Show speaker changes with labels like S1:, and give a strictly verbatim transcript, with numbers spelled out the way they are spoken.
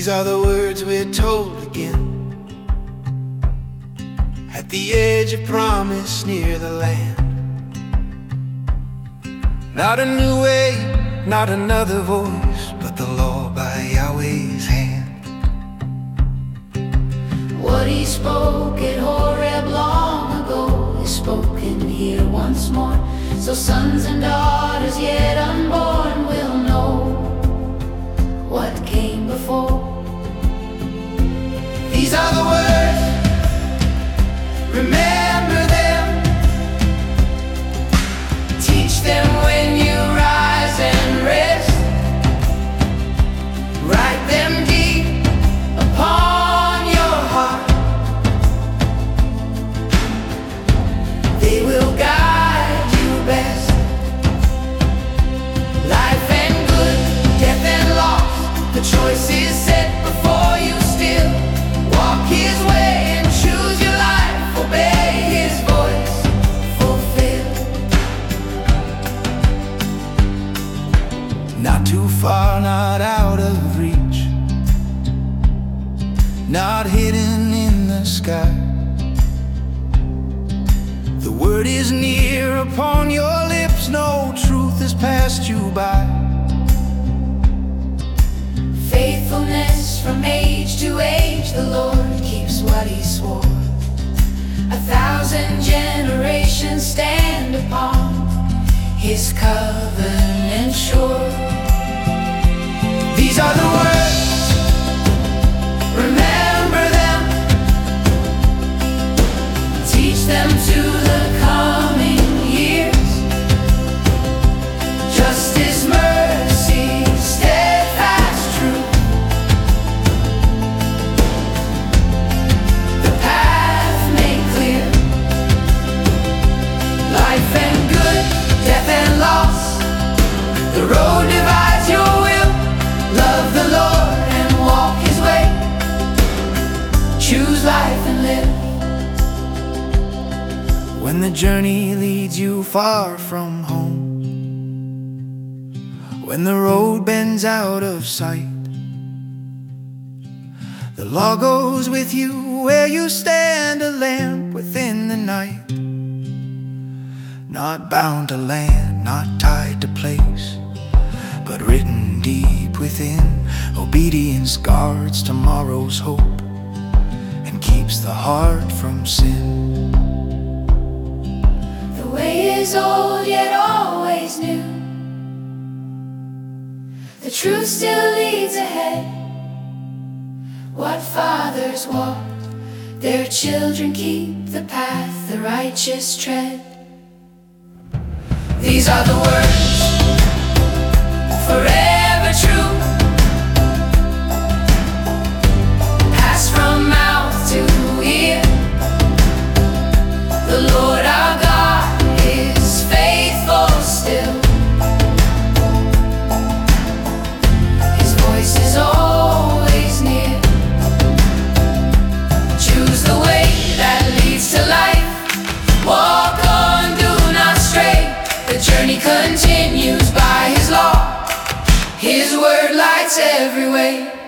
S1: These are the words we're told again at the edge of promise near the land. Not a new way, not another voice, but the law by Yahweh's hand.
S2: What he spoke at Horeb long ago is spoken here once more, so sons and daughters yet unborn will know what came before.
S1: These are the words, remember them. Teach them when you rise and rest. Write them deep upon your heart. They will guide you best. Life and good, death and loss, the choice is set before you still. Walk his way and choose your life. Obey his voice, fulfill. Not too far, not out of reach, not hidden in the sky. The word is near upon your lips, no truth has passed you by.
S2: Faithfulness from age to age, the Lord keeps what he swore. A thousand generations stand upon his covenant shore.
S1: These are the words, remember them. Teach them to the coming years. Justice, mercy, steadfast truth. The path made clear. Life and good, death and loss. The road divides your will. Love the Lord and walk his way. Choose life and live. When the journey leads you far from home, when the road bends out of sight, the law goes with you where you stand, a lamp within the night. Not bound to land, not tied to place, but written deep within. Obedience guards tomorrow's hope and keeps the heart from sin.
S2: The way is old yet always new. The truth still leads ahead. What fathers walked, their children keep the path the righteous tread. These are the words, forever true, passed from mouth to ear. The Lord our God is faithful still. His voice is always near. Choose the way that leads to life. Walk on, do not stray. The journey continues by his law. His word lights every way.